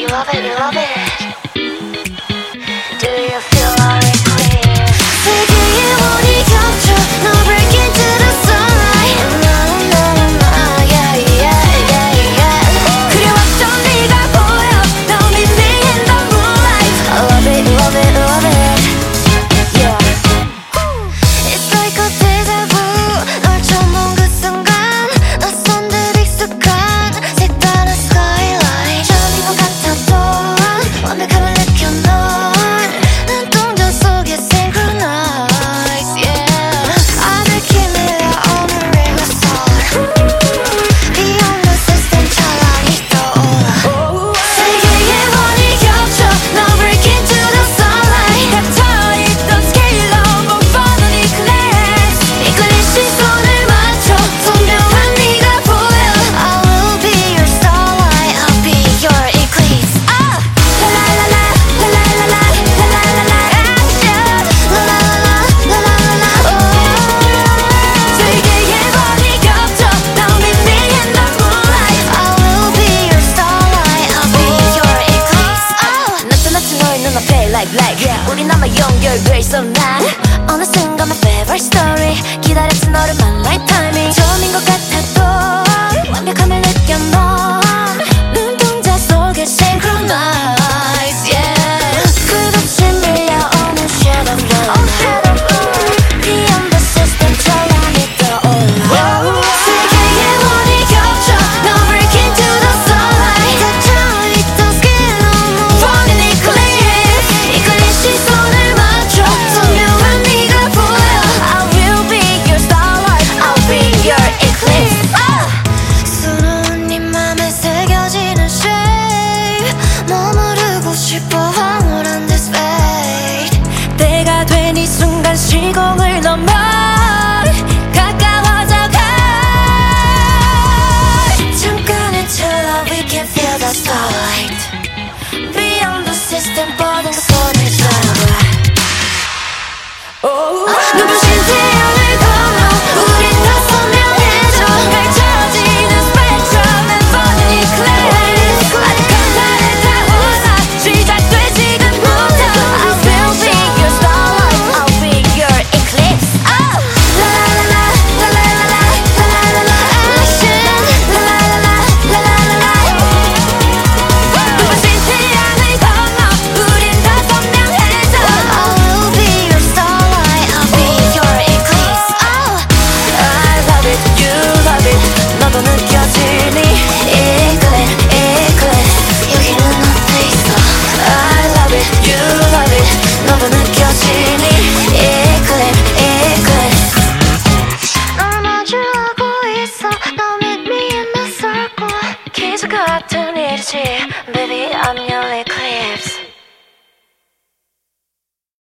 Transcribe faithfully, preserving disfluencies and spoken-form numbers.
love it, you love it. Do you feel our eclipse? 세계의 원이 겹쳐 No break into the sunlight. No, no, no, yeah, yeah, yeah, yeah. 그려왔던 네가 보여 Now meet me in the moonlight. I love it, love it, love it. Yeah. It's like a deja vu. 널 처음 본 그 순간 낯선 듯 익숙한 색다른 skyline. 처음인 것 같아도 완벽함을 느껴 넌 눈동자 속에 synchronize. Yeah. 아들 키밀려 오늘 rehearsal. Beyond the system 찬란히 떠올라. 세계의 원이 겹쳐 No break into the sunlight. 갇혀있던 scale 너무 뻔한 eclipse. 이끌린 시선을 맞춰 선명한 네가 보여. I will be your starlight. I'll be your eclipse. Ah! La la la la, la la la la, la la la la, yeah. La la la la, la la la la, oh. 세계의 원이 겹쳐 Now meet me in the moonlight. I will be your starlight. I'll be your eclipse. Oh. 나타났지 너의 눈앞에 like like. 우리 남아 연결돼 있어 난 어느 순간 my favorite story. 기다렸지 너를 만날 타이밍. 처음인 것 같아도 완벽함을 느껴 넌 눈동자 속에 synchronize. Yeah. 끝없이 밀려오는 shadow moon. Beyond the system 찬란히 떠올라. 세계의 원이 겹쳐 No break into the sunlight. 갇혀있던 skin 너무 뻔한 eclipse. 이끌린 시선을 맞춰 선명한 네가 보여. I will be your starlight. I'll be your eclipse. Ah! 수놓은 네 맘에 새겨지는 shape. 머무르고 싶어 황홀한 this fate. 때가 된 이 순간 시공을 넘어 가까워져 가. 잠깐의 찰나 we can feel the starlight. Beyond the system 뻗은 그 손을 잡아. 눈부신 태양을 건너 우린 더 선명해져. 펼쳐지는 spectrum and 뻔한 eclipse. 아득한 달에 타올라 시작돼 지금부터. I will be your starlight. I'll be your eclipse. Oh! La la la la la la la la la la la action. La la la la la la la la. 눈부신 태양을 건너 우린 더 선명해져. I will be your starlight. I'll be your eclipse. Oh! I love it, you love it. 너도 느껴지니 eclipse, eclipse. 여기는 어때 있어? I love it, you love it. 너도 느껴지니 eclipse, eclipse. 널 마주하고 있어. Now meet me in the circle. 기적 같은 일이지. Baby, I'm your eclipse.